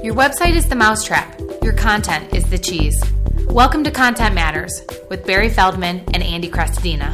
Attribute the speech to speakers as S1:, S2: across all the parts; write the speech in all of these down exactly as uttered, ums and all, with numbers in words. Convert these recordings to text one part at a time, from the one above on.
S1: Your website is the mousetrap. Your content is the cheese. Welcome to Content Matters with Barry Feldman and Andy Crestodina.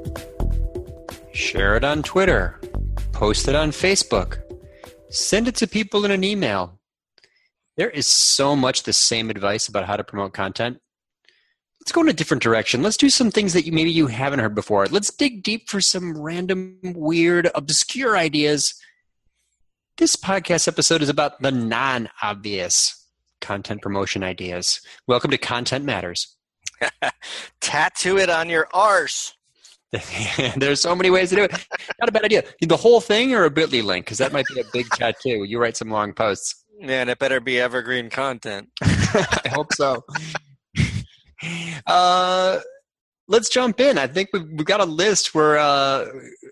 S2: Share it on Twitter. Post it on Facebook. Send it to people in an email. There is so much the same advice about how to promote content. Let's go in a different direction. Let's do some things that you maybe you haven't heard before. Let's dig deep for some random, weird, obscure ideas. This podcast episode is about the non-obvious content promotion ideas. Welcome to Content Matters.
S3: Tattoo it on your arse.
S2: There's so many ways to do it. Not a bad idea. The whole thing or a bit dot l y link? Because that might be a big tattoo. You write some long posts.
S3: Yeah, and it better be evergreen content.
S2: I hope so. Uh, let's jump in. I think we've, we've got a list. We're uh,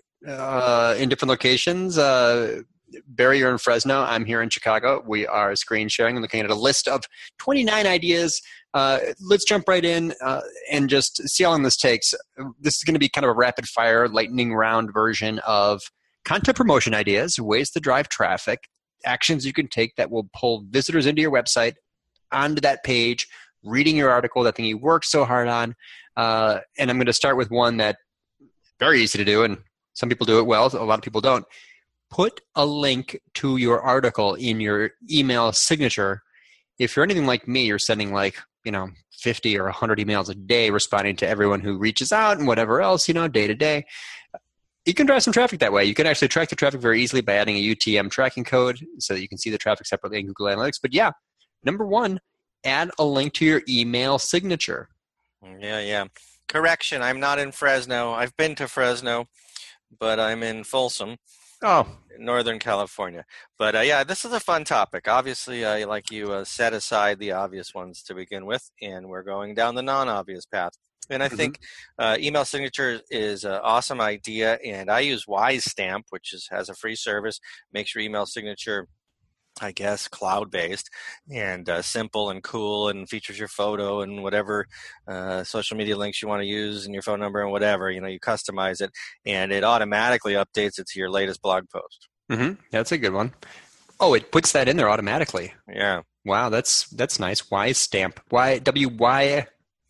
S2: uh, in different locations. Uh, Barry, you're in Fresno. I'm here in Chicago. We are screen sharing and looking at a list of twenty-nine ideas. Uh, let's jump right in uh, and just see how long this takes. This is going to be kind of a rapid fire, lightning round version of content promotion ideas, ways to drive traffic, actions you can take that will pull visitors into your website, onto that page, reading your article, that thing you worked so hard on. Uh, and I'm going to start with one that very easy to do, and some people do it well, a lot of people don't. Put a link to your article in your email signature. If you're anything like me, you're sending like, you know, fifty or one hundred emails a day responding to everyone who reaches out and whatever else, you know, day to day. You can drive some traffic that way. You can actually track the traffic very easily by adding a U T M tracking code so that you can see the traffic separately in Google Analytics. But yeah, number one, add a link to your email signature.
S3: Yeah, yeah. Correction, I'm not in Fresno. I've been to Fresno, but I'm in Folsom.
S2: Oh.
S3: Northern California. But uh, yeah, this is a fun topic. Obviously, uh, like you uh, set aside the obvious ones to begin with, and we're going down the non-obvious path. And I mm-hmm. think uh, email signature is an awesome idea, and I use WiseStamp, which is, has a free service, makes your email signature, I guess, cloud-based and uh, simple and cool, and features your photo and whatever uh, social media links you want to use and your phone number and whatever. You know, you customize it, and it automatically updates it to your latest blog post.
S2: Mm-hmm. That's a good one. Oh, it puts that in there automatically.
S3: Yeah.
S2: Wow, that's that's nice. WiseStamp. Y W Y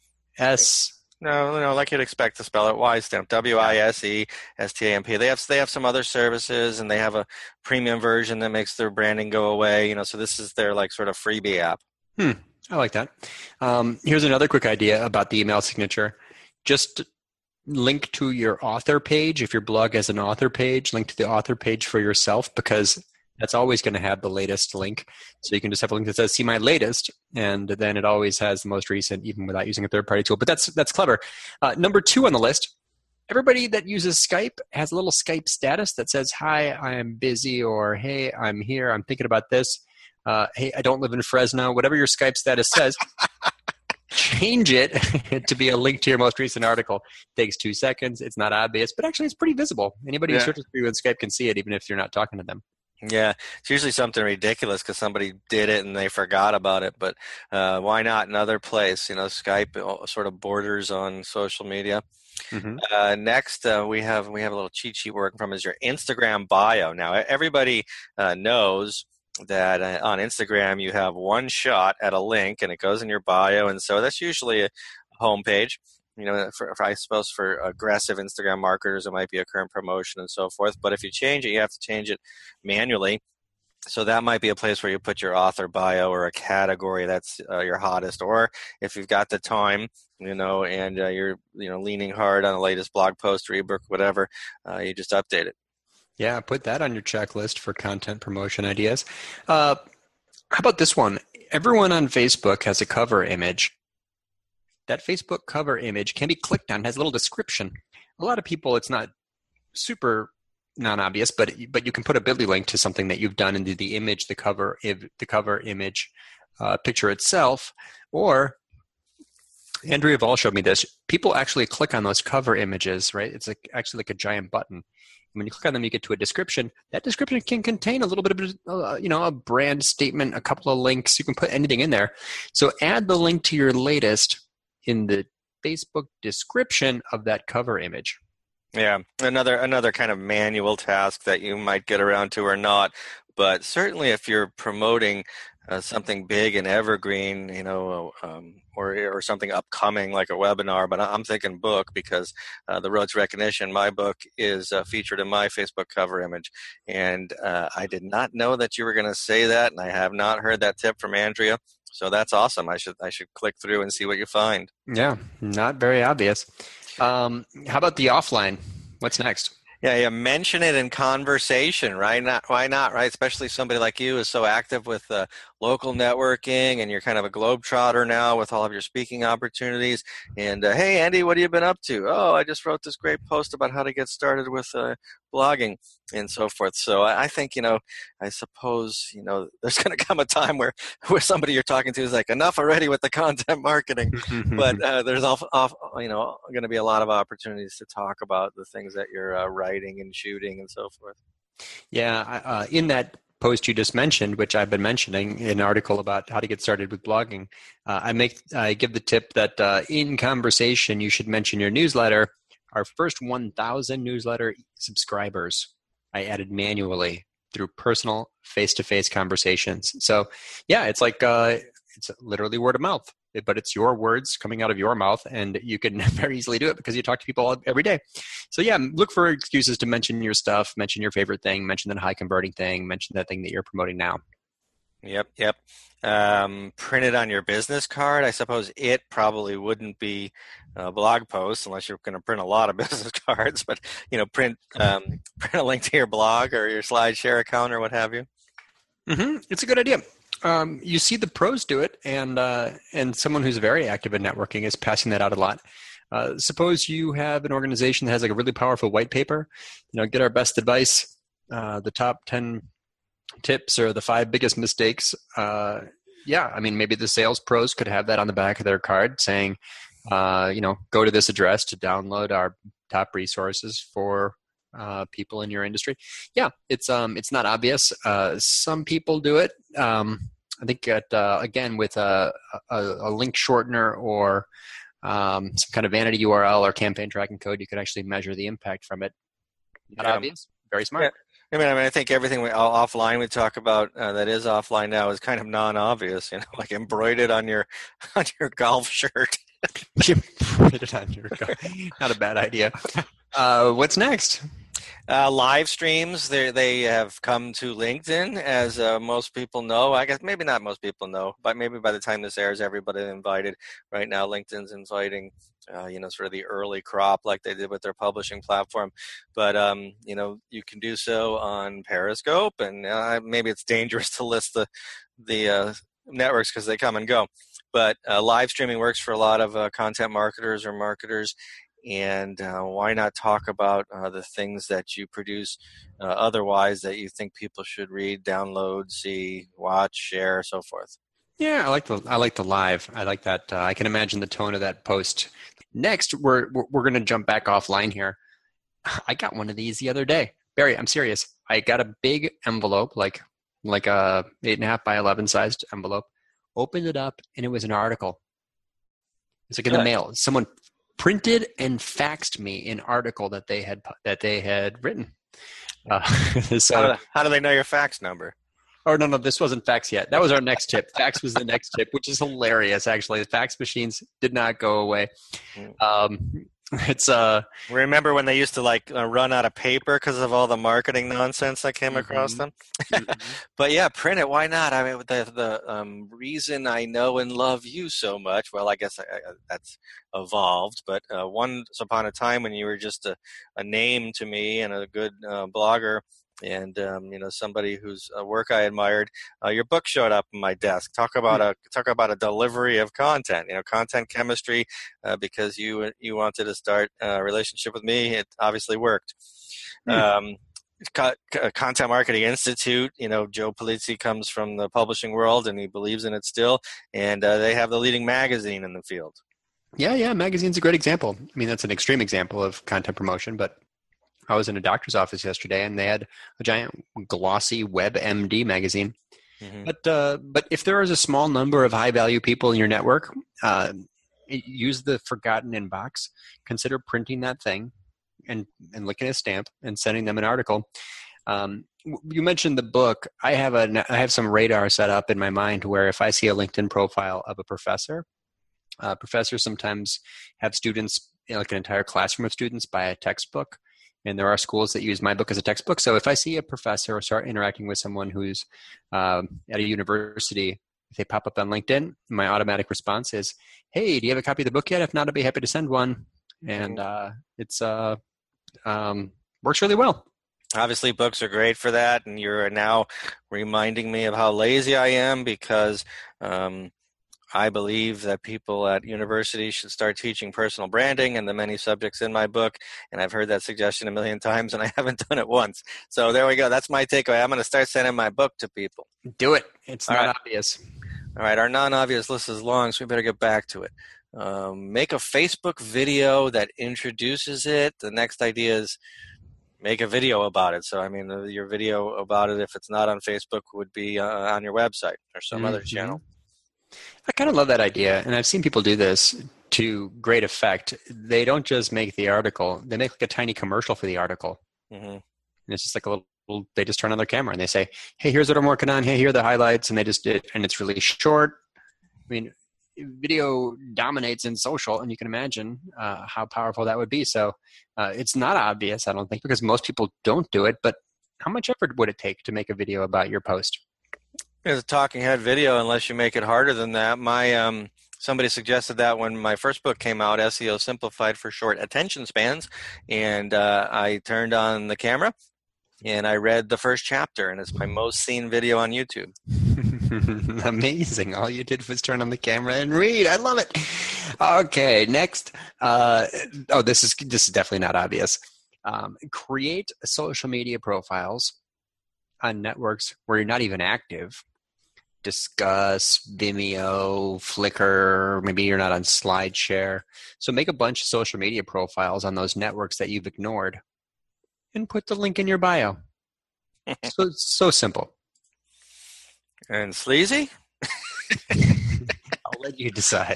S2: S.
S3: No, no, like you'd expect to spell it, WiseStamp, W I S E S T A M P. They have they have some other services, and they have a premium version that makes their branding go away. You know, so this is their like sort of freebie app.
S2: Hmm, I like that. Um, here's another quick idea about the email signature. Just link to your author page. If your blog has an author page, link to the author page for yourself, because that's always going to have the latest link. So you can just have a link that says "See my latest," and then it always has the most recent, even without using a third-party tool. But that's that's clever. Uh, number two on the list, everybody that uses Skype has a little Skype status that says, "Hi, I am busy," or "Hey, I'm here. I'm thinking about this." Uh, "Hey, I don't live in Fresno." Whatever your Skype status says, change it to be a link to your most recent article. It takes two seconds. It's not obvious, but actually it's pretty visible. Anybody
S3: yeah.
S2: who searches for you in Skype can see it, even if you're not talking to them.
S3: Yeah, it's usually something ridiculous because somebody did it and they forgot about it. But uh, why not another place? You know, Skype sort of borders on social media. Mm-hmm. Uh, next, uh, we have we have a little cheat sheet we're working from is your Instagram bio. Now, everybody uh, knows that uh, on Instagram you have one shot at a link and it goes in your bio, and so that's usually a homepage. You know, for, for, I suppose for aggressive Instagram marketers, it might be a current promotion and so forth. But if you change it, you have to change it manually. So that might be a place where you put your author bio or a category that's uh, your hottest. Or if you've got the time, you know, and uh, you're, you know, leaning hard on the latest blog post or ebook, whatever, uh, you just update it.
S2: Yeah, put that on your checklist for content promotion ideas. Uh, how about this one? Everyone on Facebook has a cover image. That Facebook cover image can be clicked on. It has a little description. A lot of people, it's not super non-obvious, but but you can put a bit dot l y link to something that you've done into the image, the cover, the cover image uh, picture itself. Or Andrea Vall showed me this. People actually click on those cover images, right? It's like actually like a giant button. And when you click on them, you get to a description. That description can contain a little bit of, uh, you know, a brand statement, a couple of links. You can put anything in there. So add the link to your latest in the Facebook description of that cover image.
S3: Yeah, another another kind of manual task that you might get around to or not. But certainly if you're promoting uh, something big and evergreen, you know, um, or or something upcoming like a webinar. But I'm thinking book because uh, The Road to Recognition, my book, is uh, featured in my Facebook cover image. And uh, I did not know that you were going to say that, and I have not heard that tip from Andrea. So that's awesome. I should I should click through and see what you find.
S2: Yeah, not very obvious. Um, how about the offline? What's next?
S3: Yeah, yeah. Mention it in conversation, right? Not why not, right? Especially somebody like you is so active with uh, local networking, and you're kind of a globetrotter now with all of your speaking opportunities. And uh, hey, Andy, what have you been up to? Oh, I just wrote this great post about how to get started with uh, blogging and so forth. So I, I think, you know, I suppose, you know, there's going to come a time where where somebody you're talking to is like, enough already with the content marketing. But uh, there's off, off, you know, going to be a lot of opportunities to talk about the things that you're uh, writing and shooting and so forth.
S2: Yeah, uh, in that post you just mentioned, which I've been mentioning, an article about how to get started with blogging, uh, I make I give the tip that uh, in conversation you should mention your newsletter. Our first one thousand newsletter subscribers I added manually through personal face-to-face conversations. So yeah, it's like uh, it's literally word of mouth, but it's your words coming out of your mouth, and you can very easily do it because you talk to people every day. So yeah, look for excuses to mention your stuff, mention your favorite thing, mention that high converting thing, mention that thing that you're promoting now.
S3: Yep, yep. Um, print it on your business card. I suppose it probably wouldn't be a blog post unless you're going to print a lot of business cards, but, you know, print um, print a link to your blog or your SlideShare account or what have you.
S2: Mm-hmm. It's a good idea. Um, you see the pros do it, and uh, and someone who's very active in networking is passing that out a lot. Uh, suppose you have an organization that has like a really powerful white paper, you know, get our best advice, uh, the top ten tips or the five biggest mistakes. Uh, yeah, I mean, maybe the sales pros could have that on the back of their card saying, uh, you know, go to this address to download our top resources for uh, people in your industry. Yeah, it's um, it's not obvious. Uh, some people do it. Um, I think at, uh, again, with a, a, a link shortener or um, some kind of vanity U R L or campaign tracking code, you could actually measure the impact from it. Not
S3: Yeah.
S2: obvious. Very smart.
S3: Yeah. I mean, I mean, I think everything we all offline we talk about uh, that is offline now is kind of non-obvious. You know, like embroidered on your on your golf shirt.
S2: Embroidered on your golf. Not a bad idea. Uh, what's next?
S3: Uh, live streams, they they have come to LinkedIn, as uh, most people know. I guess maybe not most people know, but maybe by the time this airs, everybody invited. Right now, LinkedIn's inviting, uh, you know, sort of the early crop like they did with their publishing platform. But, um, you know, you can do so on Periscope, and uh, maybe it's dangerous to list the, the uh, networks because they come and go. But uh, live streaming works for a lot of uh, content marketers or marketers. And uh, why not talk about uh, the things that you produce uh, otherwise that you think people should read, download, see, watch, share, so forth?
S2: Yeah, I like the I like the live. I like that. Uh, I can imagine the tone of that post. Next, we're we're, we're going to jump back offline here. I got one of these the other day, Barry. I'm serious. I got a big envelope, like like a eight and a half by eleven sized envelope. Opened it up, and it was an article. It's like in the mail. Someone printed and faxed me an article that they had that they had written. Uh, so,
S3: how, do, how do they know your fax number?
S2: Oh, no, no, this wasn't fax yet. That was our next tip. Fax was the next tip, which is hilarious, actually. The fax machines did not go away. Um, it's uh,
S3: Remember when they used to like uh, run out of paper because of all the marketing nonsense that came mm-hmm. across them? Mm-hmm. But yeah, print it. Why not? I mean, the the um, reason I know and love you so much. Well, I guess I, I, that's evolved. But uh, once upon a time, when you were just a, a name to me and a good uh, blogger, and um, you know, somebody whose uh, work I admired, uh, your book showed up on my desk. Talk about a talk about a delivery of content. You know, content chemistry. Uh, because you you wanted to start a relationship with me, it obviously worked. Mm. Um, Co- Content Marketing Institute. You know, Joe Pulizzi comes from the publishing world, and he believes in it still. And uh, they have the leading magazine in the field.
S2: Yeah, yeah, magazine's a great example. I mean, that's an extreme example of content promotion, but I was in a doctor's office yesterday, and they had a giant glossy WebMD magazine. Mm-hmm. But uh, but if there is a small number of high-value people in your network, uh, use the forgotten inbox. Consider printing that thing and, and licking a stamp and sending them an article. Um, you mentioned the book. I have a I have some radar set up in my mind where if I see a LinkedIn profile of a professor, uh, professors sometimes have students, you know, like an entire classroom of students buy a textbook, and there are schools that use my book as a textbook. So if I see a professor or start interacting with someone who's um, at a university, if they pop up on LinkedIn, my automatic response is, "Hey, do you have a copy of the book yet? If not, I'd be happy to send one." And uh, it's uh, um, works really well.
S3: Obviously, books are great for that, and you're now reminding me of how lazy I am because um, I believe that people at universities should start teaching personal branding and the many subjects in my book, and I've heard that suggestion a million times, and I haven't done it once. So there we go. That's my takeaway. I'm going to start sending my book to people.
S2: Do it. It's
S3: All
S2: not
S3: right.
S2: obvious.
S3: All right, our non-obvious list is long, so we better get back to it. Um, make a Facebook video that introduces it. The next idea is make a video about it. So, I mean, the, your video about it, if it's not on Facebook, would be uh, on your website or some mm-hmm. other channel.
S2: I kind of love that idea, and I've seen people do this to great effect. They don't just make the article; they make like a tiny commercial for the article, mm-hmm. and it's just like a little. They just turn on their camera and they say, "Hey, here's what I'm working on. Hey, here are the highlights," and they just did, and it's really short. I mean, video dominates in social, and you can imagine uh, how powerful that would be. So uh, it's not obvious, I don't think, because most people don't do it. But how much effort would it take to make a video about your post?
S3: It's a talking head video, unless you make it harder than that. My um, somebody suggested that when my first book came out, S E O Simplified for Short Attention Spans, and uh, I turned on the camera and I read the first chapter, and it's my most seen video on YouTube.
S2: Amazing. All you did was turn on the camera and read. I love it. Okay, next. Uh, oh, this is this is definitely not obvious. Um, create social media profiles on networks where you're not even active. Discuss, Vimeo, Flickr, maybe you're not on SlideShare. So make a bunch of social media profiles on those networks that you've ignored and put the link in your bio. So so simple.
S3: And sleazy?
S2: I'll let you decide.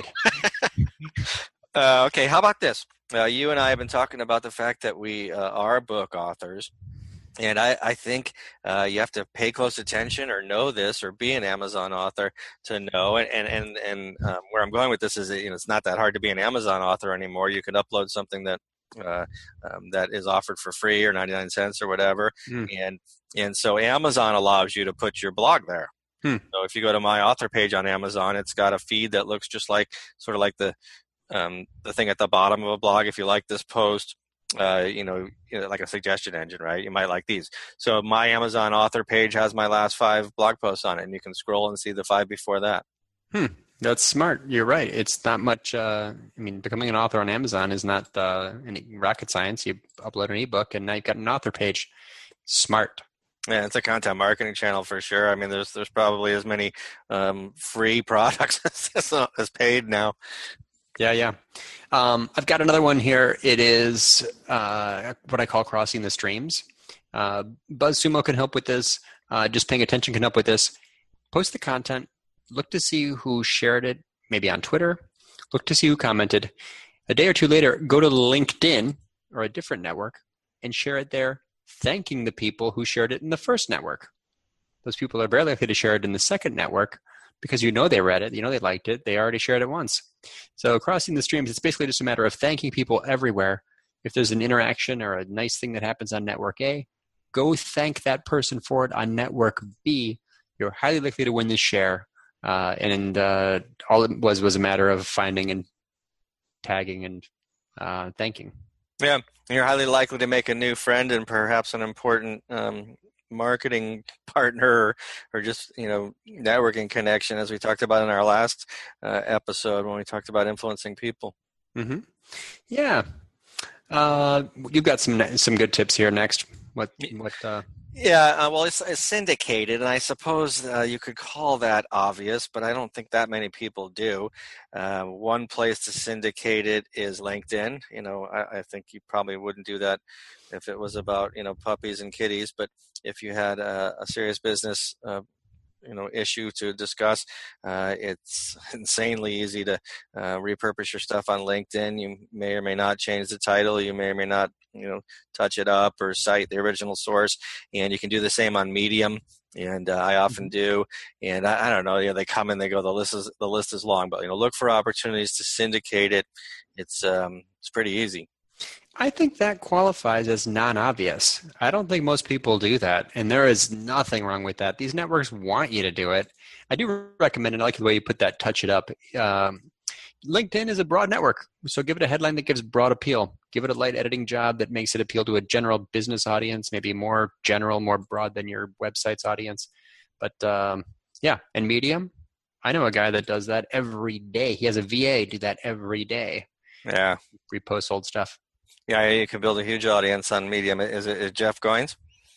S3: uh, okay, how about this? Uh, you and I have been talking about the fact that we uh, are book authors. And I, I think uh, you have to pay close attention or know this or be an Amazon author to know. And and and, and um, where I'm going with this is, that, you know, it's not that hard to be an Amazon author anymore. You can upload something that uh, um, that is offered for free or ninety-nine cents or whatever. Mm. And and so Amazon allows you to put your blog there. Hmm. So if you go to my author page on Amazon, it's got a feed that looks just like sort of like the um, the thing at the bottom of a blog. If you like this post, uh, you know, you know, like a suggestion engine, right? You might like these. So my Amazon author page has my last five blog posts on it, and you can scroll and see the five before that.
S2: Hmm. That's smart. You're right. It's not much. Uh, I mean, becoming an author on Amazon is not uh, any rocket science. You upload an ebook, and now you've got an author page. Smart.
S3: Yeah, it's a content marketing channel for sure. I mean, there's there's probably as many um, free products as, as paid now.
S2: Yeah, yeah. Um, I've got another one here. It is uh, what I call crossing the streams. Uh, BuzzSumo can help with this. Uh, just paying attention can help with this. Post the content. Look to see who shared it, maybe on Twitter. Look to see who commented. A day or two later, go to LinkedIn or a different network and share it there, thanking the people who shared it in the first network. Those people are very likely to share it in the second network because you know they read it, you know they liked it, they already shared it once. So crossing the streams, it's basically just a matter of thanking people everywhere. If there's an interaction or a nice thing that happens on network A, go thank that person for it on network B. You're highly likely to win this share. Uh, and uh, all it was was a matter of finding and tagging and uh, thanking.
S3: Yeah, you're highly likely to make a new friend and perhaps an important um, marketing partner or, or just, you know, networking connection, as we talked about in our last uh, episode when we talked about influencing people.
S2: Mm-hmm. Yeah. Uh, you've got some some good tips here next. What what? Uh...
S3: Yeah, uh, well, it's, it's syndicated, and I suppose uh, you could call that obvious, but I don't think that many people do. Uh, one place to syndicate it is LinkedIn. You know, I, I think you probably wouldn't do that if it was about, you know, puppies and kitties, but if you had a, a serious business uh, you know issue to discuss. Uh, it's insanely easy to uh, repurpose your stuff on LinkedIn. You may or may not change the title. You may or may not you know touch it up or cite the original source. And you can do the same on Medium. And uh, I often do, and I, I don't know. You know, they come and they go. The list is the list is long, but you know, look for opportunities to syndicate it. It's um, it's pretty easy.
S2: I think that qualifies as non-obvious. I don't think most people do that, and there is nothing wrong with that. These networks want you to do it. I do recommend it. I like the way you put that, touch it up. Um, LinkedIn is a broad network, so give it a headline that gives broad appeal. Give it a light editing job that makes it appeal to a general business audience, maybe more general, more broad than your website's audience. But um, yeah, and Medium, I know a guy that does that every day. He has a V A do that every day.
S3: Yeah.
S2: Repost old stuff.
S3: Yeah, you can build a huge audience on Medium. Is it is Jeff Goins?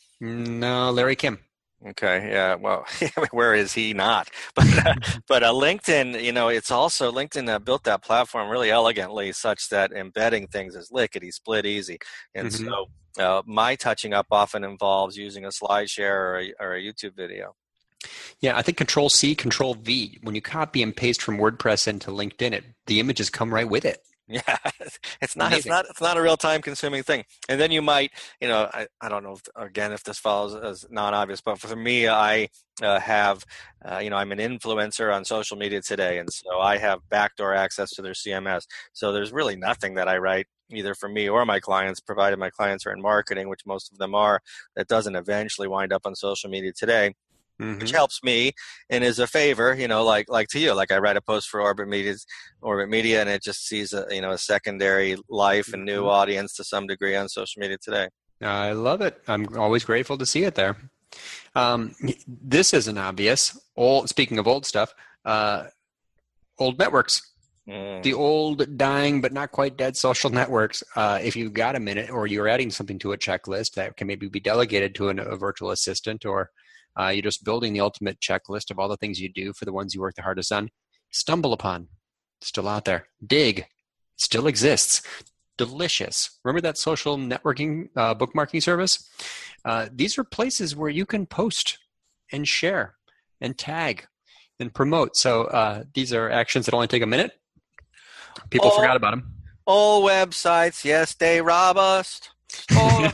S2: No, Larry Kim.
S3: Okay, yeah, well, where is he not? But uh, but uh, LinkedIn, you know, it's also, LinkedIn uh, built that platform really elegantly such that embedding things is lickety-split easy. And mm-hmm. so uh, my touching up often involves using a SlideShare or a, or a YouTube video.
S2: Yeah, I think Control C, Control V, when you copy and paste from WordPress into LinkedIn, it, the images come right with it.
S3: Yeah, it's not, it's not, it's not a real time consuming thing. And then you might, you know, I, I don't know, if, again, if this follows as non-obvious, but for me, I uh, have, uh, you know, I'm an influencer on social media today. And so I have backdoor access to their C M S. So there's really nothing that I write either for me or my clients, provided my clients are in marketing, which most of them are, that doesn't eventually wind up on social media today. Mm-hmm. Which helps me and is a favor, you know, like like to you. Like I write a post for Orbit Media, Orbit Media, and it just sees a you know a secondary life and new audience to some degree on social media today.
S2: I love it. I'm always grateful to see it there. Um, this isn't obvious. Old, speaking of old stuff, uh, old networks. Mm. The old, dying, but not quite dead social networks. Uh, if you've got a minute or you're adding something to a checklist that can maybe be delegated to an, a virtual assistant, or Uh, you're just building the ultimate checklist of all the things you do for the ones you work the hardest on. Stumble Upon, still out there. Dig, still exists. Delicious. Remember that social networking uh, bookmarking service? Uh, these are places where you can post and share and tag and promote. So uh, these are actions that only take a minute. People all, forgot about them.
S3: All websites, yes, they rob us. Oh.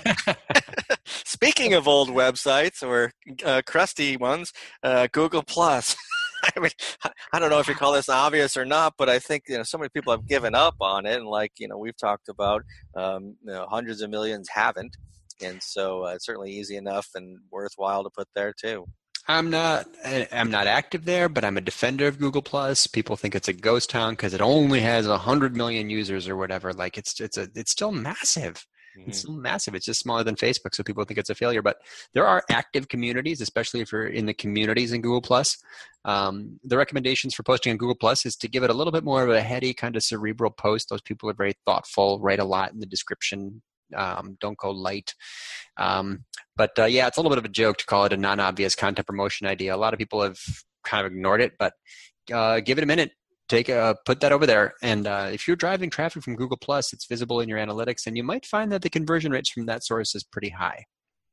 S3: Speaking of old websites or uh, crusty ones, uh, Google Plus. I mean, I don't know if you call this obvious or not, but I think you know so many people have given up on it, and like you know we've talked about, um, you know, hundreds of millions haven't, and so uh, it's certainly easy enough and worthwhile to put there too.
S2: I'm not I'm not active there, but I'm a defender of Google Plus. People think it's a ghost town because it only has a hundred million users or whatever. Like it's it's a it's still massive. It's still massive. It's just smaller than Facebook, so people think it's a failure. But there are active communities, especially if you're in the communities in Google Plus. Um, the recommendations for posting on Google Plus is to give it a little bit more of a heady, kind of cerebral post. Those people are very thoughtful, write a lot in the description. Um, don't go light. Um, but uh, yeah, it's a little bit of a joke to call it a non-obvious content promotion idea. A lot of people have kind of ignored it, but uh, give it a minute. Take a, put that over there. And uh, if you're driving traffic from Google Plus, it's visible in your analytics, and you might find that the conversion rates from that source is pretty high.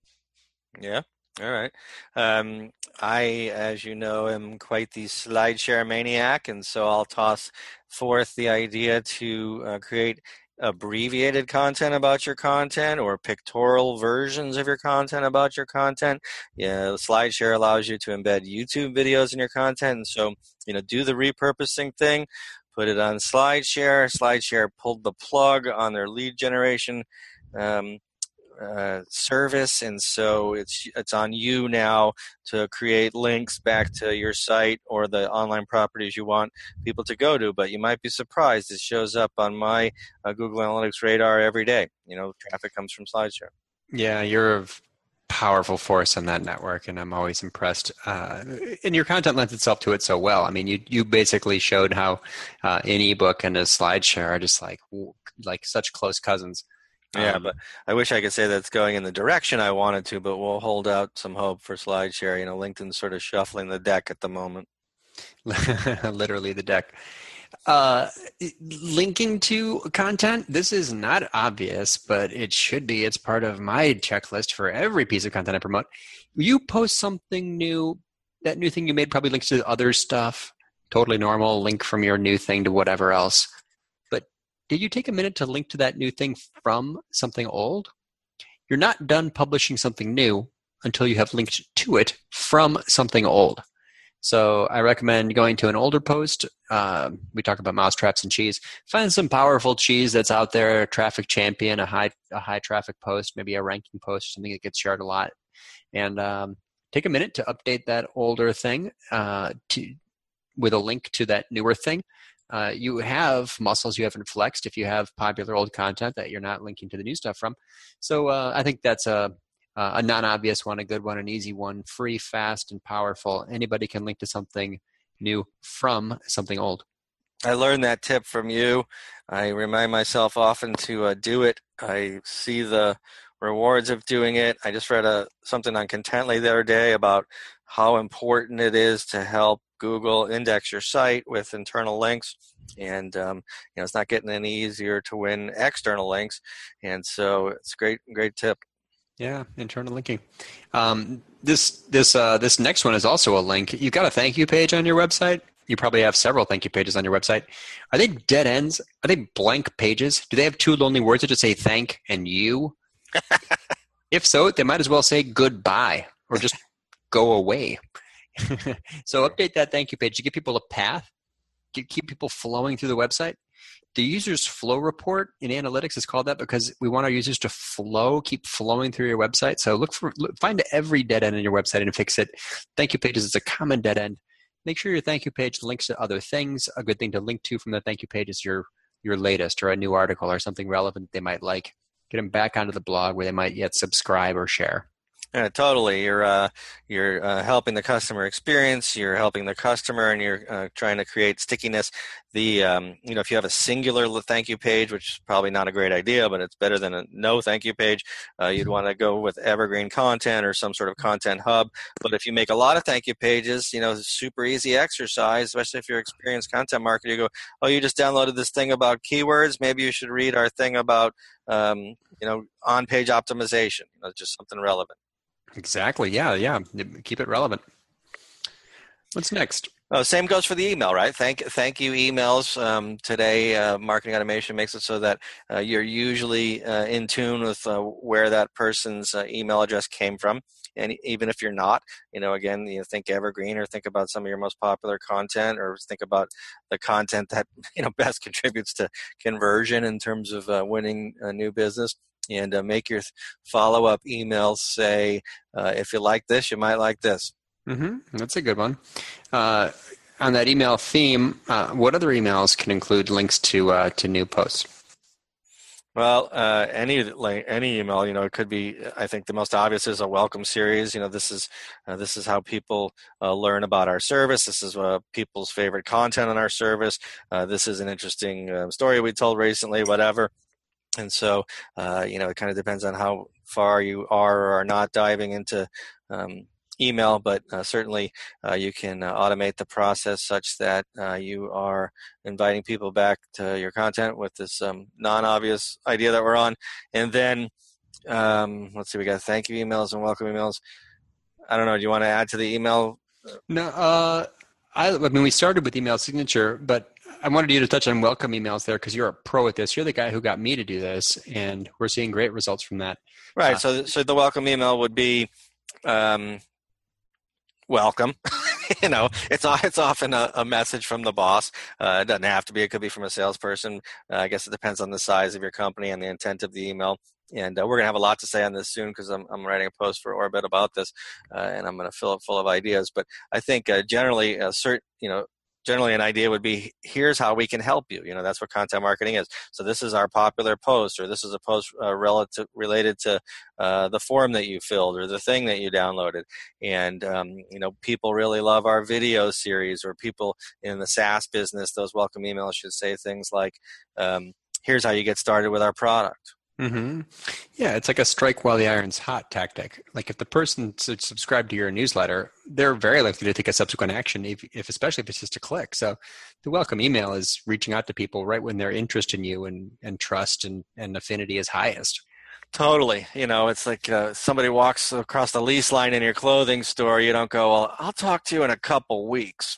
S3: Yeah. All right. Um, I, as you know, am quite the SlideShare maniac, and so I'll toss forth the idea to uh, create abbreviated content about your content or pictorial versions of your content about your content. Yeah, SlideShare allows you to embed YouTube videos in your content, and so you know, do the repurposing thing, put it on SlideShare. SlideShare pulled the plug on their lead generation um, uh, service, and so it's it's on you now to create links back to your site or the online properties you want people to go to. But you might be surprised; it shows up on my uh, Google Analytics radar every day. You know, traffic comes from SlideShare.
S2: Yeah, you're a powerful force on that network, and I'm always impressed. Uh, and your content lends itself to it so well. I mean, you you basically showed how uh, an ebook and a SlideShare are just like like such close cousins.
S3: Yeah,
S2: um,
S3: but I wish I could say that it's going in the direction I wanted to, but we'll hold out some hope for SlideShare. You know, LinkedIn's sort of shuffling the deck at the moment.
S2: Literally the deck. Uh, linking to content, this is not obvious, but it should be. It's part of my checklist for every piece of content I promote. You post something new, that new thing you made probably links to other stuff. Totally normal, link from your new thing to whatever else. But did you take a minute to link to that new thing from something old? You're not done publishing something new until you have linked to it from something old. So I recommend going to an older post. Uh, we talk about mousetraps and cheese. Find some powerful cheese that's out there, a traffic champion, a high a high traffic post, maybe a ranking post, something that gets shared a lot. And um, take a minute to update that older thing uh, to, with a link to that newer thing. Uh, you have muscles you haven't flexed if you have popular old content that you're not linking to the new stuff from. So uh, I think that's a Uh, a non-obvious one, a good one, an easy one, free, fast, and powerful. Anybody can link to something new from something old.
S3: I learned that tip from you. I remind myself often to uh, do it. I see the rewards of doing it. I just read a, something on Contently the other day about how important it is to help Google index your site with internal links. And um, you know, it's not getting any easier to win external links. And so it's a great, great tip.
S2: Yeah, internal linking. Um, this this uh, this next one is also a link. You've got a thank you page on your website. You probably have several thank you pages on your website. Are they dead ends? Are they blank pages? Do they have two lonely words that just say thank and you? If so, they might as well say goodbye or just go away. So update that thank you page to give people a path, keep people flowing through the website. The user's flow report in analytics is called that because we want our users to flow, keep flowing through your website. So look for, look, find every dead end in your website and fix it. Thank you pages is a common dead end. Make sure your thank you page links to other things. A good thing to link to from the thank you page is your, your latest or a new article or something relevant they might like. Get them back onto the blog where they might yet subscribe or share.
S3: Yeah, totally. You're uh, you're uh, helping the customer experience. You're helping the customer, and you're uh, trying to create stickiness. The um, you know, if you have a singular thank you page, which is probably not a great idea, but it's better than a no thank you page. Uh, you'd want to go with evergreen content or some sort of content hub. But if you make a lot of thank you pages, you know, it's a super easy exercise, especially if you're an experienced content marketer. You go, oh, you just downloaded this thing about keywords. Maybe you should read our thing about um, you know, on-page optimization. You know, just something relevant.
S2: Exactly. Yeah. Yeah. Keep it relevant. What's next?
S3: Oh, same goes for the email, right? Thank, thank you emails. Um, today, uh, marketing automation makes it so that uh, you're usually uh, in tune with uh, where that person's uh, email address came from. And even if you're not, you know, again, you know, think evergreen or think about some of your most popular content or think about the content that, you know, best contributes to conversion in terms of uh, winning a new business. And uh, make your follow-up emails say, uh, if you like this, you might like this.
S2: Mm-hmm. That's a good one. Uh, on that email theme, uh, what other emails can include links to uh, to new posts?
S3: Well, uh, any like any email, you know, it could be. I think the most obvious is a welcome series. You know, this is uh, this is how people uh, learn about our service. This is uh, people's favorite content on our service. Uh, this is an interesting uh, story we told recently. Whatever. And so, uh, you know, it kind of depends on how far you are or are not diving into um, email, but uh, certainly uh, you can uh, automate the process such that uh, you are inviting people back to your content with this um, non-obvious idea that we're on. And then, um, let's see, we got thank you emails and welcome emails. I don't know. Do you want to add to the email?
S2: No, uh, I, I mean, we started with email signature, but I wanted you to touch on welcome emails there because you're a pro at this. You're the guy who got me to do this, and we're seeing great results from that.
S3: Right.
S2: Uh,
S3: so, so the welcome email would be, um, welcome. You know, it's it's often a, a message from the boss. Uh, it doesn't have to be. It could be from a salesperson. Uh, I guess it depends on the size of your company and the intent of the email. And uh, we're going to have a lot to say on this soon because I'm, I'm writing a post for Orbit about this, uh, and I'm going to fill it full of ideas. But I think uh, generally, uh, cert, you know, generally an idea would be, here's how we can help you. You know, that's what content marketing is. So this is our popular post, or this is a post uh, relative related to uh, the form that you filled or the thing that you downloaded. And, um, you know, people really love our video series, or people in the SaaS business, those welcome emails should say things like, um, here's how you get started with our product.
S2: Mm-hmm. Yeah, it's like a strike while the iron's hot tactic. Like if the person subscribed to your newsletter, they're very likely to take a subsequent action, if, if especially if it's just a click. So the welcome email is reaching out to people right when their interest in you and, and trust and, and affinity is highest.
S3: Totally. You know, it's like uh, somebody walks across the lease line in your clothing store. You don't go, well, I'll talk to you in a couple weeks.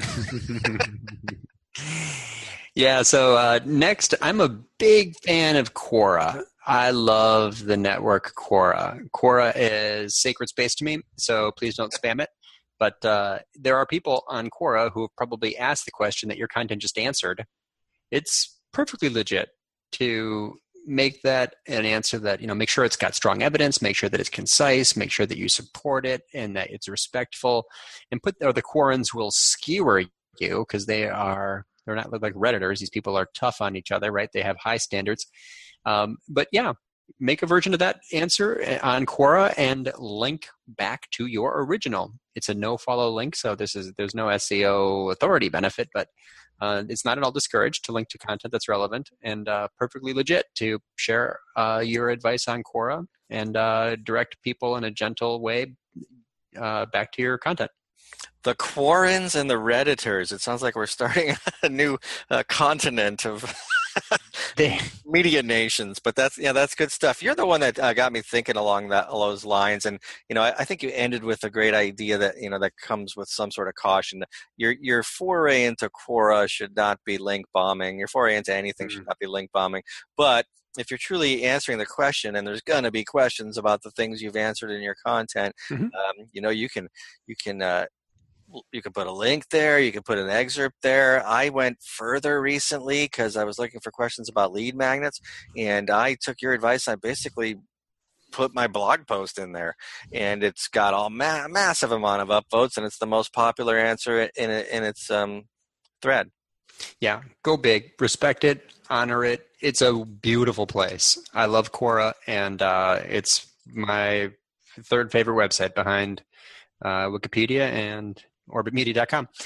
S2: Yeah, so uh, next, I'm a big fan of Quora. I love the network Quora. Quora is sacred space to me, so please don't spam it. But uh, there are people on Quora who have probably asked the question that your content just answered. It's perfectly legit to make that an answer that, you know, make sure it's got strong evidence, make sure that it's concise, make sure that you support it and that it's respectful, and put, or the Quorans will skewer you because they are, they're not like Redditors. These people are tough on each other, right? They have high standards. Um, but yeah, make a version of that answer on Quora and link back to your original. It's a no-follow link, so this is there's no S E O authority benefit, but uh, it's not at all discouraged to link to content that's relevant and uh, perfectly legit to share uh, your advice on Quora and uh, direct people in a gentle way uh, back to your content.
S3: The Quarans and the Redditors. It sounds like we're starting a new uh, continent of media nations, but that's yeah, that's good stuff. You're the one that uh, got me thinking along that those lines, and you know, I, I think you ended with a great idea that you know that comes with some sort of caution. Your your foray into Quora should not be link bombing. Your foray into anything mm-hmm. should not be link bombing, but if you're truly answering the question, and there's going to be questions about the things you've answered in your content, mm-hmm. um, you know, you can you can. Uh, You can put a link there. You can put an excerpt there. I went further recently because I was looking for questions about lead magnets, and I took your advice. I basically put my blog post in there, and it's got a ma- massive amount of upvotes, and it's the most popular answer in, a, in its um, thread.
S2: Yeah, go big. Respect it. Honor it. It's a beautiful place. I love Quora, and uh, it's my third favorite website behind uh, Wikipedia and orbit media dot com.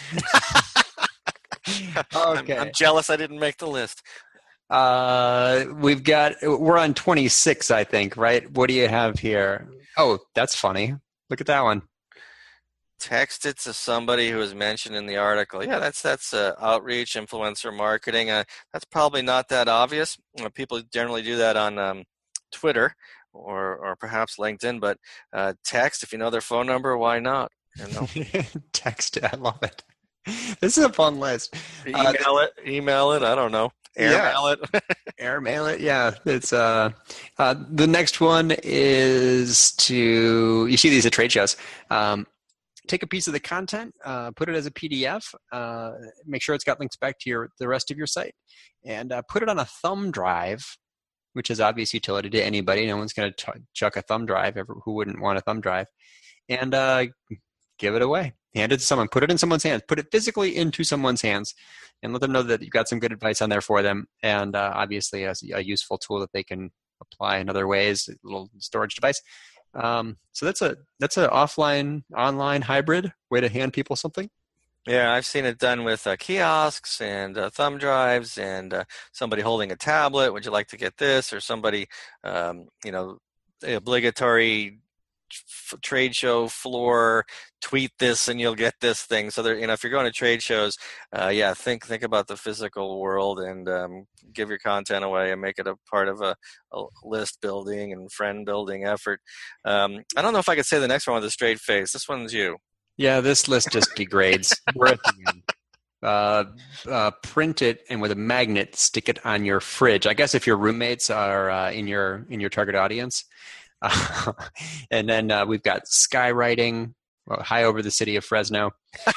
S3: Okay. I'm, I'm jealous I didn't make the list.
S2: Uh, we've got, we're on twenty-six, I think, right? What do you have here? Oh, that's funny. Look at that one.
S3: Text it to somebody who was mentioned in the article. Yeah, that's that's uh, outreach, influencer marketing. Uh, that's probably not that obvious. Uh, people generally do that on um, Twitter or or perhaps LinkedIn, but uh, text, if you know their phone number, why not? You know?
S2: Text it. I love it. This is a fun list.
S3: Email uh, it. Email it. I don't know. Airmail
S2: yeah.
S3: it.
S2: Airmail it. Yeah. It's uh, uh, the next one is to, you see these at trade shows. Um, take a piece of the content, uh, put it as a P D F, uh, make sure it's got links back to your the rest of your site, and uh, put it on a thumb drive, which is obvious utility to anybody. No one's going to chuck a thumb drive. Ever, who wouldn't want a thumb drive? And uh, give it away. Hand it to someone. Put it in someone's hands. Put it physically into someone's hands, and let them know that you've got some good advice on there for them. And uh, obviously, a, a useful tool that they can apply in other ways. A little storage device. Um, so that's a that's an offline, online hybrid way to hand people something.
S3: Yeah, I've seen it done with uh, kiosks and uh, thumb drives, and uh, somebody holding a tablet. Would you like to get this? Or somebody, um, you know, the obligatory f- trade show floor, tweet this and you'll get this thing. So there, you know, if you're going to trade shows, uh, yeah, think think about the physical world and um, give your content away and make it a part of a, a list building and friend building effort. Um, I don't know if I could say the next one with a straight face. This one's you.
S2: Yeah, this list just degrades. We're at the end. Uh, uh, print it and with a magnet, stick it on your fridge. I guess if your roommates are uh, in your in your target audience. Uh, and then uh, we've got skywriting well, high over the city of Fresno.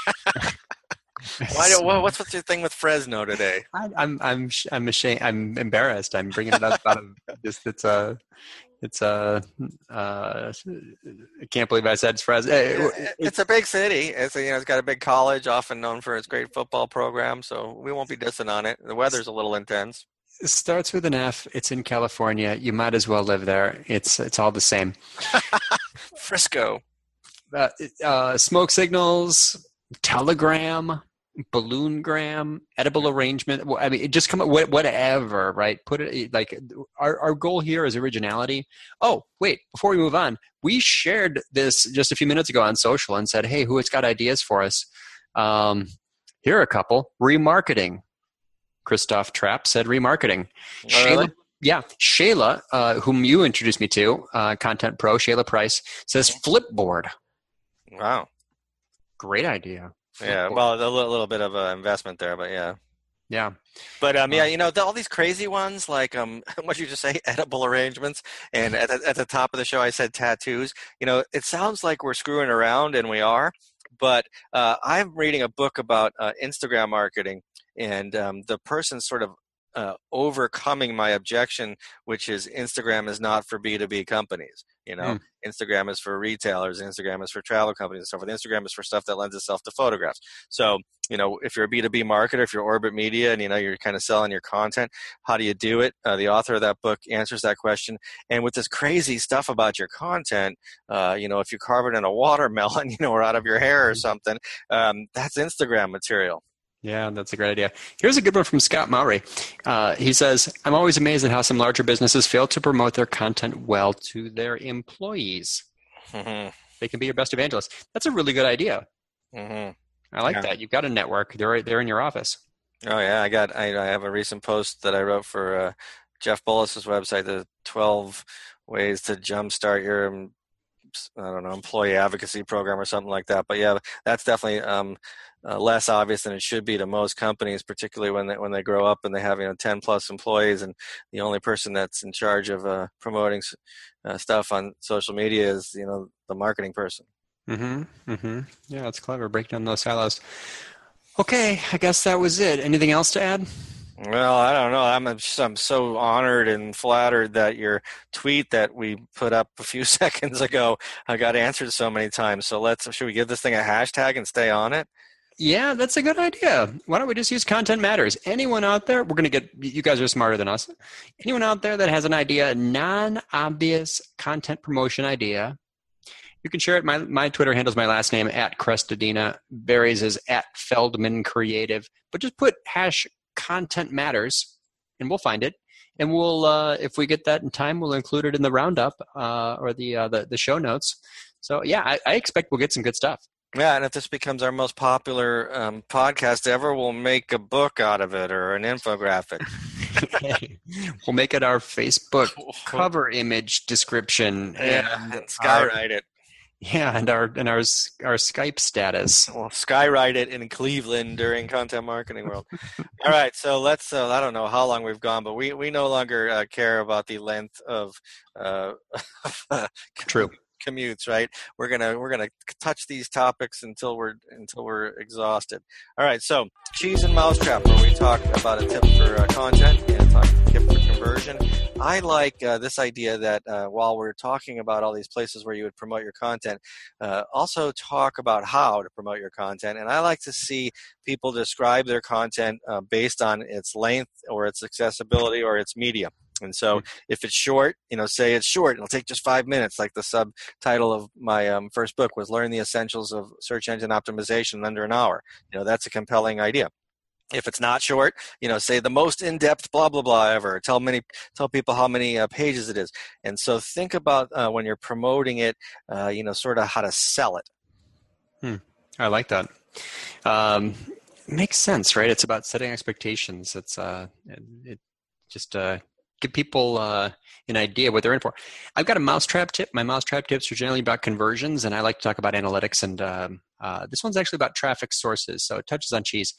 S3: Why do, what's what's your thing with Fresno today?
S2: I, I'm I'm I'm ashamed. I'm embarrassed. I'm bringing it up out of just it's a it's a uh, I can't believe I said it's Fresno.
S3: It's, it's a big city. It's a, you know it's got a big college, often known for its great football program. So we won't be dissing on it. The weather's a little intense.
S2: It starts with an F. It's in California. You might as well live there. It's it's all the same.
S3: Frisco.
S2: Uh, uh, smoke signals, Telegram, Balloongram, edible arrangement. I mean, it just come up, whatever, right? Put it like our, our goal here is originality. Oh, wait, before we move on, we shared this just a few minutes ago on social and said, hey, who has got ideas for us? Um, here are a couple. Remarketing. Christoph Trapp said remarketing.
S3: Oh, really?
S2: Shayla, Yeah, Shayla, uh, whom you introduced me to, uh, Content Pro, Shayla Price, says Flipboard.
S3: Wow.
S2: Great idea.
S3: Yeah, well, a little, little bit of an investment there, but yeah.
S2: Yeah.
S3: But um, yeah, you know, the, all these crazy ones, like um, what did you just say, edible arrangements, and at the, at the top of the show I said tattoos. You know, it sounds like we're screwing around, and we are. But uh, I'm reading a book about uh, Instagram marketing, and um, the person sort of uh, overcoming my objection, which is Instagram is not for B two B companies. You know, mm. Instagram is for retailers, Instagram is for travel companies and so forth. Instagram is for stuff that lends itself to photographs. So, you know, if you're a B two B marketer, if you're Orbit Media and, you know, you're kind of selling your content, how do you do it? Uh, the author of that book answers that question. And with this crazy stuff about your content, uh, you know, if you carve it in a watermelon, you know, or out of your hair or something, um, that's Instagram material.
S2: Yeah, that's a great idea. Here's a good one from Scott Mowry. Uh, he says, I'm always amazed at how some larger businesses fail to promote their content well to their employees. Mm-hmm. They can be your best evangelist. That's a really good idea. Mm-hmm. I like yeah. that. You've got a network. They're right there in your office.
S3: Oh, yeah. I got. I, I have a recent post that I wrote for uh, Jeff Bullis's website, the twelve ways to jumpstart your I don't know, employee advocacy program or something like that. But yeah, that's definitely um, uh, less obvious than it should be to most companies, particularly when they, when they grow up and they have, you know, ten plus employees, and the only person that's in charge of uh, promoting uh, stuff on social media is, you know, the marketing person.
S2: Mm-hmm. Mm-hmm. Yeah, that's clever. Break down those silos. Okay, I guess that was it. Anything else to add?
S3: Well, I don't know. I'm I'm so honored and flattered that your tweet that we put up a few seconds ago I got answered so many times. So let's should we give this thing a hashtag and stay on it?
S2: Yeah, that's a good idea. Why don't we just use Content Matters? Anyone out there? We're going to get you guys are smarter than us. Anyone out there that has an idea, a non-obvious content promotion idea, you can share it. My my Twitter handles my last name at Crestodina. Barry's is at Feldman Creative. But just put hash Content Matters, and we'll find it. And we'll, uh, if we get that in time, we'll include it in the roundup uh, or the, uh, the the show notes. So yeah, I, I expect we'll get some good stuff.
S3: Yeah, and if this becomes our most popular um, podcast ever, we'll make a book out of it or an infographic.
S2: We'll make it our Facebook cover image description.
S3: Yeah, and, and skywrite it.
S2: Yeah, and our and our our Skype status.
S3: Well, skywrite it in Cleveland during Content Marketing World. All right, so let's. Uh, I don't know how long we've gone, but we, we no longer uh, care about the length of uh,
S2: true
S3: commutes. Right? We're gonna we're gonna touch these topics until we're until we're exhausted. All right, so Cheese and Mousetrap, where we talk about a tip for uh, content and talk a tip for conversion. I like uh, this idea that uh, while we're talking about all these places where you would promote your content, uh, also talk about how to promote your content. And I like to see people describe their content uh, based on its length or its accessibility or its medium. And so if it's short, you know, say it's short, it'll take just five minutes, like the subtitle of my um, first book was Learn the Essentials of Search Engine Optimization in Under an Hour. You know, that's a compelling idea. If it's not short, you know, say the most in-depth blah, blah, blah ever. Tell many, tell people how many uh, pages it is. And so think about uh, when you're promoting it, uh, you know, sort of how to sell it.
S2: Hmm. I like that. Um, makes sense, right? It's about setting expectations. It's uh, it, it just uh, give people uh, an idea what they're in for. I've got a mousetrap tip. My mousetrap tips are generally about conversions, and I like to talk about analytics. And um, uh, this one's actually about traffic sources, so it touches on cheese.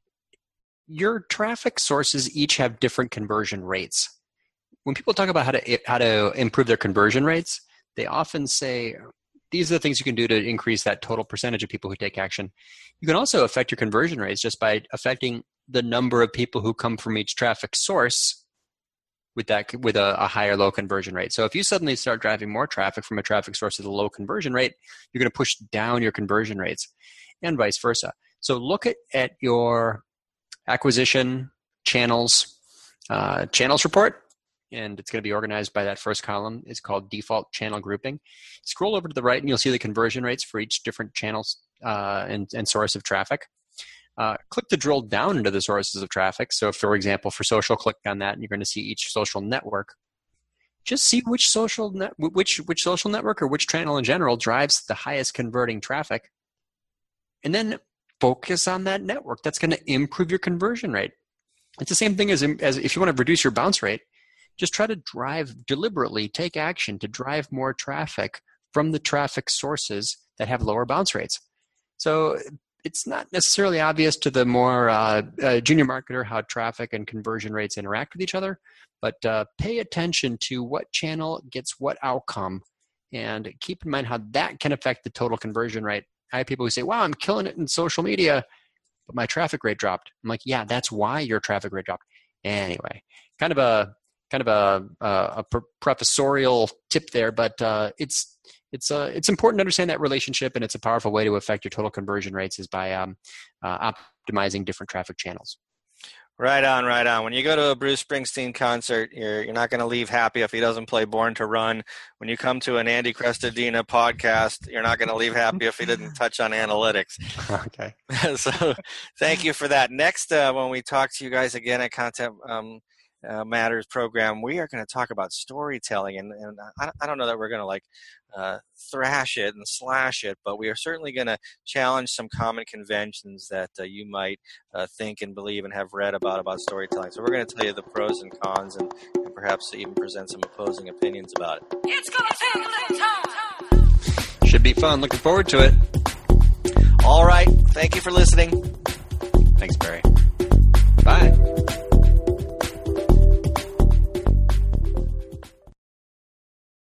S2: Your traffic sources each have different conversion rates. When people talk about how to how to improve their conversion rates, they often say, these are the things you can do to increase that total percentage of people who take action. You can also affect your conversion rates just by affecting the number of people who come from each traffic source with that with a, a high or low conversion rate. So if you suddenly start driving more traffic from a traffic source with a low conversion rate, you're going to push down your conversion rates and vice versa. So look at, at your acquisition channels, uh, channels report, and it's going to be organized by that first column. It's called default channel grouping. Scroll over to the right and you'll see the conversion rates for each different channels uh, and, and source of traffic. Uh, click to drill down into the sources of traffic. So for example, for social, click on that and you're going to see each social network. Just see which social net, which which social network or which channel in general drives the highest converting traffic. And then focus on that network. That's going to improve your conversion rate. It's the same thing as, as if you want to reduce your bounce rate, just try to drive deliberately, take action to drive more traffic from the traffic sources that have lower bounce rates. So it's not necessarily obvious to the more uh, uh, junior marketer how traffic and conversion rates interact with each other, but uh, pay attention to what channel gets what outcome, and keep in mind how that can affect the total conversion rate. I have people who say, wow, I'm killing it in social media, but my traffic rate dropped. I'm like, yeah, that's why your traffic rate dropped. Anyway, kind of a kind of a, a, a professorial tip there, but uh, it's It's uh, it's important to understand that relationship, and it's a powerful way to affect your total conversion rates is by um, uh, optimizing different traffic channels.
S3: Right on, right on. When you go to a Bruce Springsteen concert, you're you're not going to leave happy if he doesn't play Born to Run. When you come to an Andy Crestodina podcast, you're not going to leave happy if he didn't touch on analytics.
S2: Okay.
S3: So thank you for that. Next, uh, when we talk to you guys again at Content um, uh, Matters program, we are going to talk about storytelling, and, and I, I don't know that we're going to like uh, thrash it and slash it, but we are certainly going to challenge some common conventions that uh, you might uh, think and believe and have read about about storytelling. So we're going to tell you the pros and cons, and, and perhaps even present some opposing opinions about it.
S1: It's going to take a little time.
S2: Should be fun. Looking forward to it.
S3: All right. Thank you for listening.